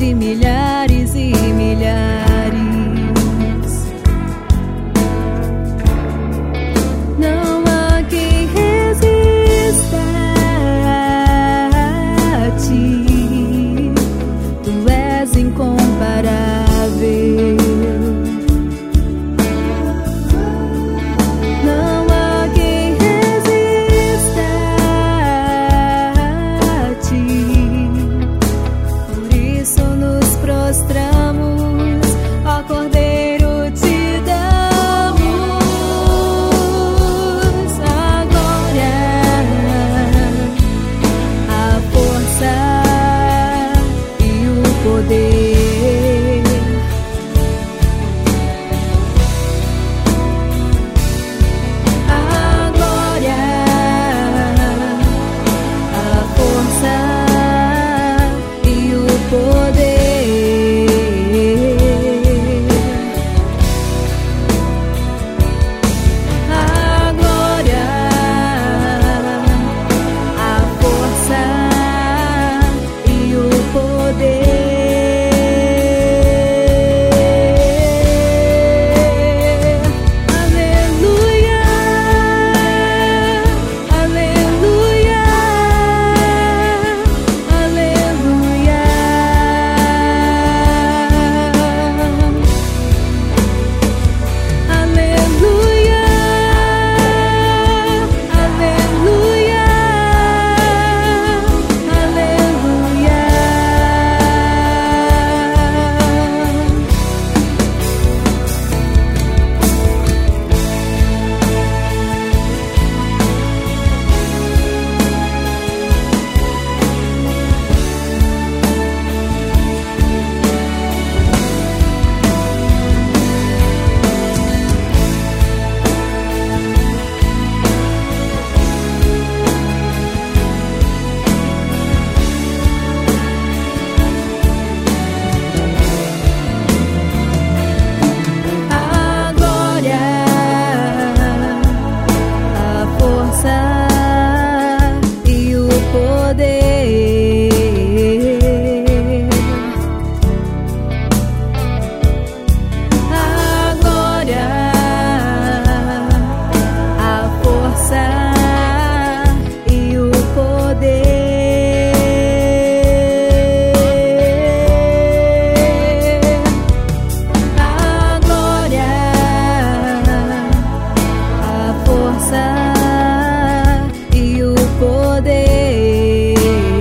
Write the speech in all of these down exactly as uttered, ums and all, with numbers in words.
e milhares e milhares. Não há quem resista a ti, tu és incomparável. Não há quem resista a ti, por isso nos prostramos, ó Cordeiro, te damos a glória, a força e o poder. A glória, a força e o poder. A glória, a força e o poder. Aleluia, aleluia, aleluia. Aleluia, aleluia, aleluia. A glória, a força e o poder. A glória, a força e o poder. A glória, a força e o poder.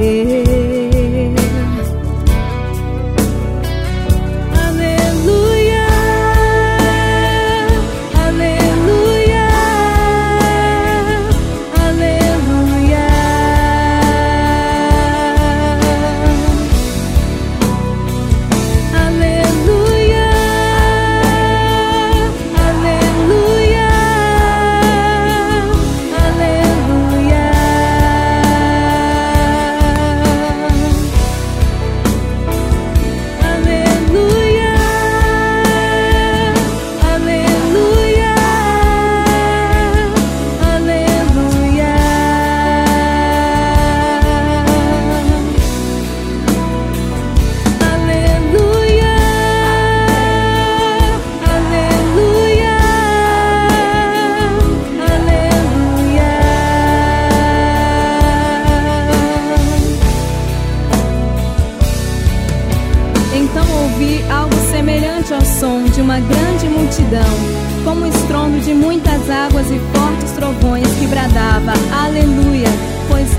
Aleluia, aleluia, aleluia. Aleluia, aleluia, aleluia. Aleluia, aleluia, aleluia. Aleluia, aleluia, aleluia. Então ouvi algo semelhante ao som de uma grande multidão, como o estrondo de muitas águas e fortes trovões que bradava: aleluia, pois